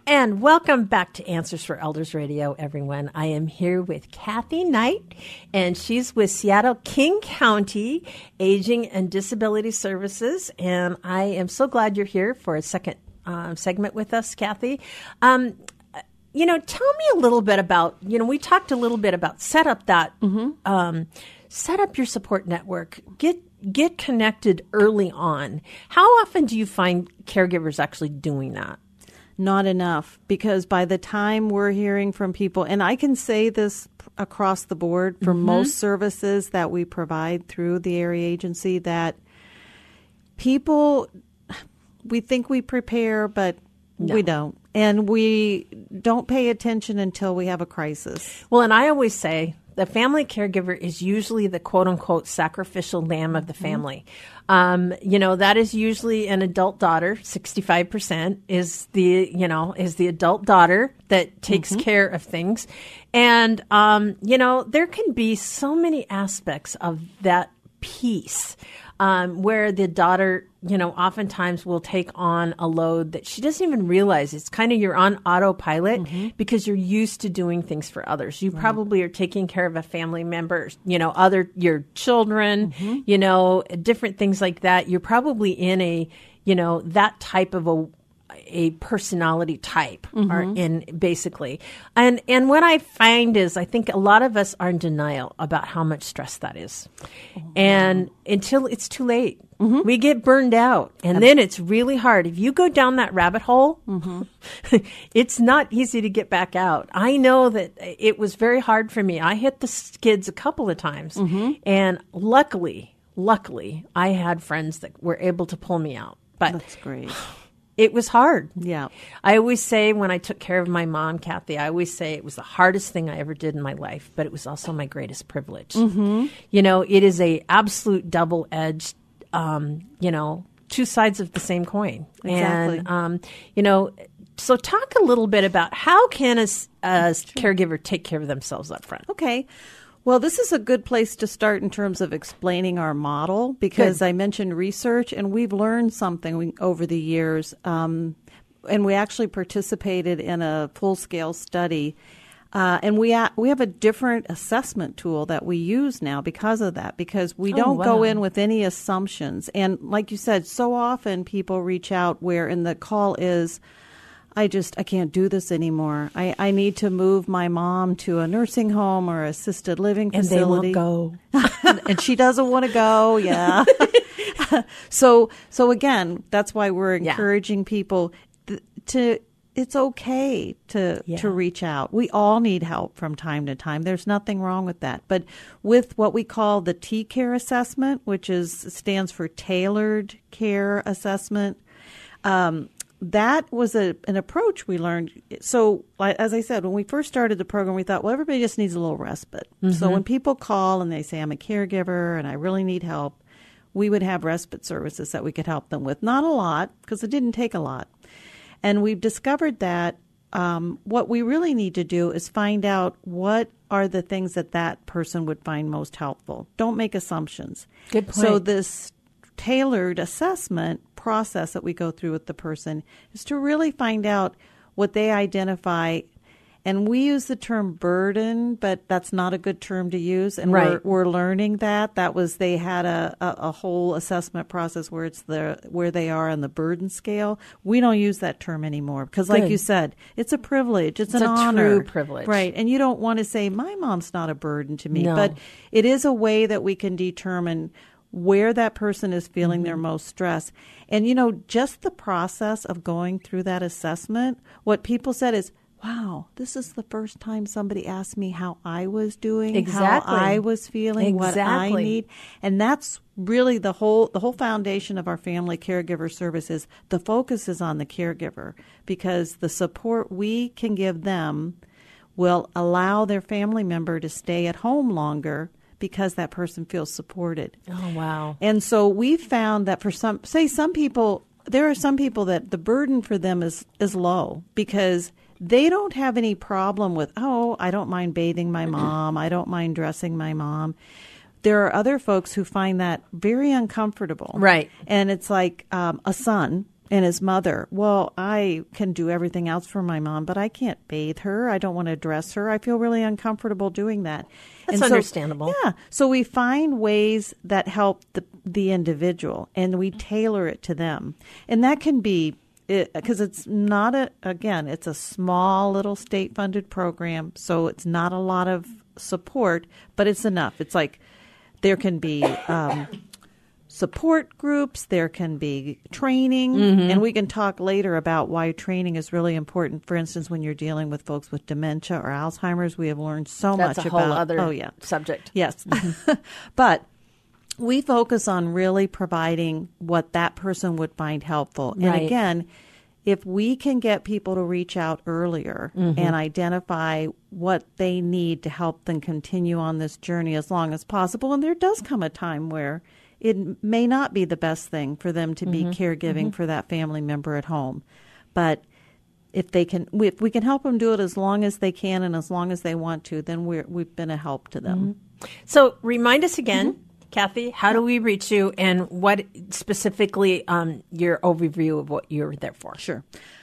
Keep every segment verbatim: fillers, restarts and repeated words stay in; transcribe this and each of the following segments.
And welcome back to Answers for Elders Radio, everyone. I am here with Kathy Knight, and she's with Seattle King County Aging and Disability Services. And I am so glad you're here for a second uh, segment with us, Kathy. Um, you know, tell me a little bit about, you know, we talked a little bit about set up that, mm-hmm. um, set up your support network, get get connected early on. How often do you find caregivers actually doing that? Not enough, because by the time we're hearing from people, and I can say this across the board for mm-hmm. most services that we provide through the area agency, that people, we think we prepare, but no. we don't. And we don't pay attention until we have a crisis. Well, and I always say the family caregiver is usually the quote-unquote sacrificial lamb of the family. Mm-hmm. Um, you know, that is usually an adult daughter. sixty-five percent is the, you know, is the adult daughter that takes mm-hmm. care of things. And, um, you know, there can be so many aspects of that piece um, where the daughter, you know, oftentimes will take on a load that she doesn't even realize. It's kind of you're on autopilot mm-hmm. because you're used to doing things for others. You right. probably are taking care of a family member, you know, other your children, mm-hmm. you know, different things like that. You're probably in a, you know, that type of a a personality type mm-hmm. or in basically. And and what I find is I think a lot of us are in denial about how much stress that is. Oh, and wow. until it's too late. Mm-hmm. We get burned out, and then it's really hard. If you go down that rabbit hole, mm-hmm. it's not easy to get back out. I know that it was very hard for me. I hit the skids a couple of times, mm-hmm. and luckily, luckily, I had friends that were able to pull me out. But that's great. It was hard. Yeah. I always say when I took care of my mom, Kathy, I always say it was the hardest thing I ever did in my life, but it was also my greatest privilege. Mm-hmm. You know, it is a absolute double-edged Um, you know, two sides of the same coin. Exactly. And, um, you know, so talk a little bit about how can a, a caregiver take care of themselves up front? Okay. Well, this is a good place to start in terms of explaining our model, because good. I mentioned research, and we've learned something over the years. Um, and we actually participated in a full-scale study. Uh, and we ha- we have a different assessment tool that we use now because of that, because we oh, don't wow. go in with any assumptions. And like you said, so often people reach out where in the call is, I just, I can't do this anymore. I, I need to move my mom to a nursing home or assisted living facility. And they won't go. And she doesn't want to go, yeah. so, so again, that's why we're encouraging yeah. people th- to... It's okay to yeah. to reach out. We all need help from time to time. There's nothing wrong with that. But with what we call the T-Care assessment, which is stands for Tailored Care Assessment, um, that was a, an approach we learned. So, as I said, when we first started the program, we thought, well, everybody just needs a little respite. Mm-hmm. So when people call and they say, I'm a caregiver and I really need help, we would have respite services that we could help them with. Not a lot, because it didn't take a lot. And we've discovered that um, what we really need to do is find out what are the things that that person would find most helpful. Don't make assumptions. Good point. So this tailored assessment process that we go through with the person is to really find out what they identify. And we use the term burden, but that's not a good term to use. And right. we're, we're learning that. That was, they had a, a, a whole assessment process where it's the where they are on the burden scale. We don't use that term anymore because, like good. you said, it's a privilege. It's, it's an a honor. True privilege. Right. And you don't want to say, my mom's not a burden to me. No. But it is a way that we can determine where that person is feeling mm-hmm. their most stress. And, you know, just the process of going through that assessment, what people said is, wow, this is the first time somebody asked me how I was doing, exactly. how I was feeling, exactly. what I need. And that's really the whole the whole foundation of our family caregiver services. The focus is on the caregiver, because the support we can give them will allow their family member to stay at home longer because that person feels supported. Oh, wow. And so we found that for some, say some people, there are some people that the burden for them is, is low because they don't have any problem with, oh, I don't mind bathing my mom. I don't mind dressing my mom. There are other folks who find that very uncomfortable. Right. And it's like um, a son and his mother, well, I can do everything else for my mom, but I can't bathe her. I don't want to dress her. I feel really uncomfortable doing that. That's and so, understandable. Yeah. So we find ways that help the, the individual, and we tailor it to them. And that can be, because it, it's not a, again, it's a small little state-funded program, so it's not a lot of support, but it's enough. It's like there can be um, support groups, there can be training, mm-hmm. and we can talk later about why training is really important. For instance, when you're dealing with folks with dementia or Alzheimer's, we have learned so That's much a about whole other oh yeah subject. Yes. Mm-hmm. But we focus on really providing what that person would find helpful. And right. again, if we can get people to reach out earlier mm-hmm. and identify what they need to help them continue on this journey as long as possible, and there does come a time where it may not be the best thing for them to be mm-hmm. caregiving mm-hmm. for that family member at home. But if they can, if we can help them do it as long as they can and as long as they want to, then we're, we've been a help to them. Mm-hmm. So remind us again, mm-hmm. Kathy, how do we reach you, and what specifically um, your overview of what you're there for? Sure.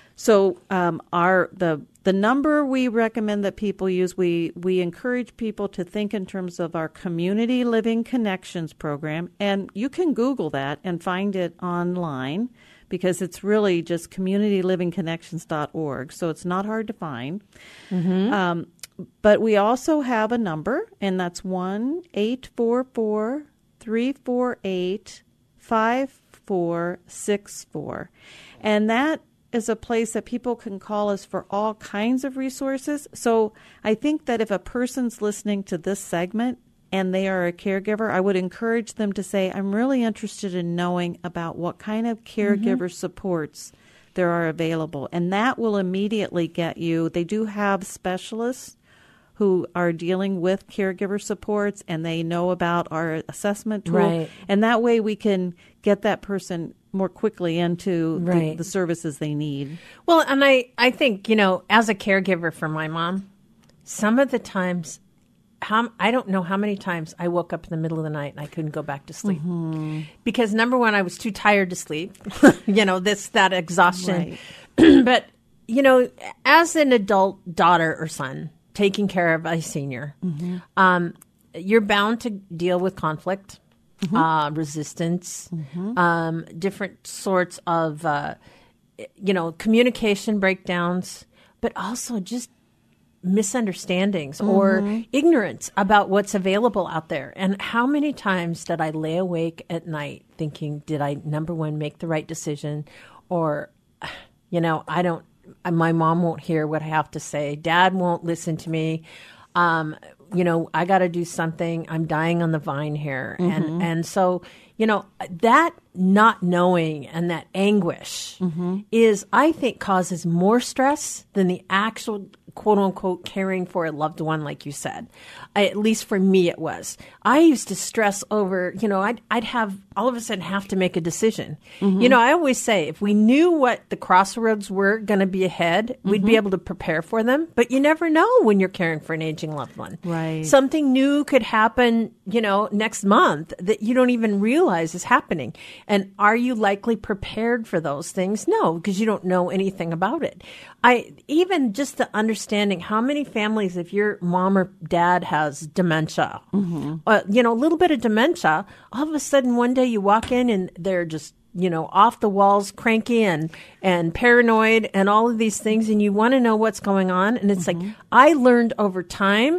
So um, our the the number we recommend that people use, we we encourage people to think in terms of our Community Living Connections program, and you can Google that and find it online because it's really just community living connections dot org, so it's not hard to find. Mm-hmm. Um, but we also have a number, and that's one eight four four three four eight five four six four, and that is a place that people can call us for all kinds of resources. So I think that if a person's listening to this segment and they are a caregiver, I would encourage them to say, I'm really interested in knowing about what kind of caregiver mm-hmm. supports there are available. And that will immediately get you, they do have specialists who are dealing with caregiver supports, and they know about our assessment tool. Right. And that way we can get that person more quickly into right. the, the services they need. Well, and I, I think, you know, as a caregiver for my mom, some of the times, how, I don't know how many times I woke up in the middle of the night and I couldn't go back to sleep. Mm-hmm. Because number one, I was too tired to sleep, you know, this, that exhaustion. Right. But, you know, as an adult daughter or son, taking care of a senior, mm-hmm. um, you're bound to deal with conflict, mm-hmm. uh, resistance, mm-hmm. um, different sorts of, uh, you know, communication breakdowns, but also just misunderstandings mm-hmm. or ignorance about what's available out there. And how many times did I lay awake at night thinking, did I, number one, make the right decision? Or, you know, I don't, my mom won't hear what I have to say. Dad won't listen to me. Um, you know, I got to do something. I'm dying on the vine here. Mm-hmm. And, and so, you know, that not knowing and that anguish mm-hmm. is, I think, causes more stress than the actual quote unquote caring for a loved one, like you said. I, at least for me, it was. I used to stress over, you know, I'd, I'd have all of a sudden have to make a decision. Mm-hmm. You know, I always say if we knew what the crossroads were going to be ahead, mm-hmm. we'd be able to prepare for them. But you never know when you're caring for an aging loved one. Right. Something new could happen, you know, next month that you don't even realize is happening. And are you likely prepared for those things? No, because you don't know anything about it. I even just the understanding how many families, if your mom or dad has dementia, mm-hmm. uh, you know, a little bit of dementia, all of a sudden one day you walk in and they're just, you know, off the walls, cranky and, and paranoid and all of these things. And you want to know what's going on. And it's mm-hmm. like, I learned over time,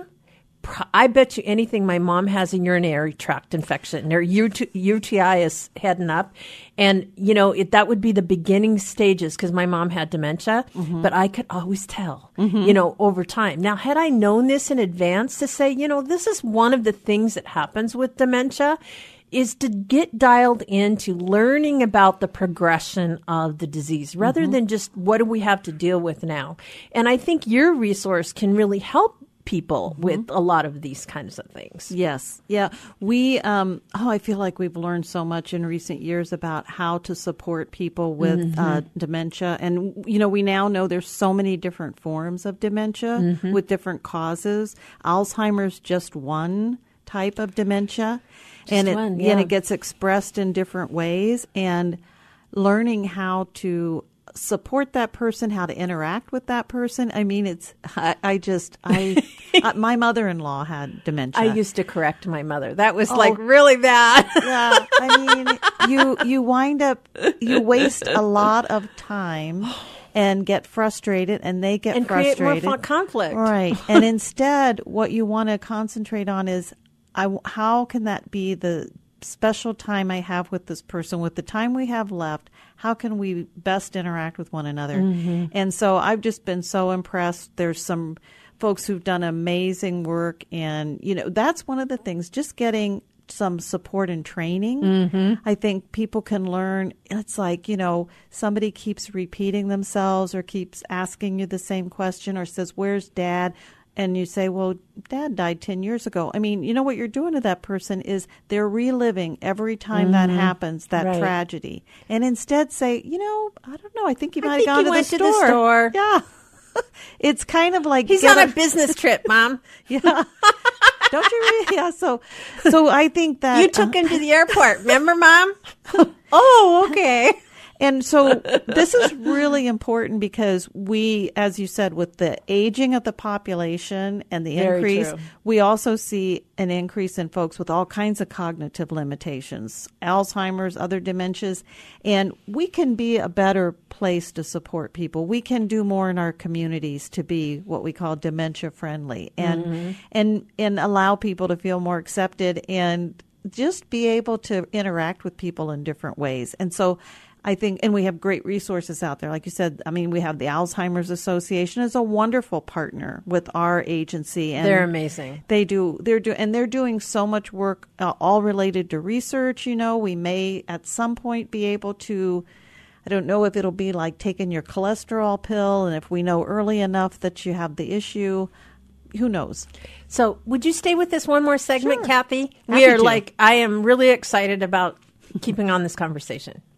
I bet you anything my mom has a urinary tract infection. Her U T I is heading up. And, you know, it, that would be the beginning stages because my mom had dementia. Mm-hmm. But I could always tell, mm-hmm. you know, over time. Now, had I known this in advance to say, you know, this is one of the things that happens with dementia is to get dialed into learning about the progression of the disease rather mm-hmm. than just what do we have to deal with now. And I think your resource can really help people mm-hmm. with a lot of these kinds of things. Yes. Yeah. We, um, oh, I feel like we've learned so much in recent years about how to support people with mm-hmm. uh, dementia. And, you know, we now know there's so many different forms of dementia mm-hmm. with different causes. Alzheimer's just one type of dementia. Just and it, one, yeah. and it gets expressed in different ways. And learning how to support that person, how to interact with that person. I mean, it's, I, I just, I, I, my mother-in-law had dementia. I used to correct my mother. That was oh, like really bad. Yeah. I mean, you, you wind up, you waste a lot of time and get frustrated, and they get and frustrated. And create more conflict. Right. And instead, what you want to concentrate on is, I, how can that be the special time I have with this person, with the time we have left? How can we best interact with one another? Mm-hmm. And so I've just been so impressed. There's some folks who've done amazing work. And, you know, that's one of the things, just getting some support and training. Mm-hmm. I think people can learn. It's like, you know, somebody keeps repeating themselves or keeps asking you the same question or says, "Where's Dad?" And you say, "Well, Dad died ten years ago." I mean, you know what you're doing to that person is they're reliving every time mm-hmm. that happens, that right. tragedy. And instead say, you know, I don't know, I think you might have gone to, went the to the store. Yeah. It's kind of like... He's on a, a business trip, Mom. Yeah. Don't you really? Yeah. So, so I think that... You took uh, him to the airport. Remember, Mom? Oh, okay. And so this is really important because we, as you said, with the aging of the population and the Very increase, true. we also see an increase in folks with all kinds of cognitive limitations, Alzheimer's, other dementias, and we can be a better place to support people. We can do more in our communities to be what we call dementia friendly and mm-hmm. and and allow people to feel more accepted and just be able to interact with people in different ways. And so I think, and we have great resources out there. Like you said, I mean, we have the Alzheimer's Association is a wonderful partner with our agency. And they're amazing. They do, they're do, and they're doing so much work, uh, all related to research. You know, we may at some point be able to, I don't know if it'll be like taking your cholesterol pill, and if we know early enough that you have the issue, who knows? So would you stay with this one more segment, Sure. Kathy? Happy We are to. like, I am really excited about keeping on this conversation.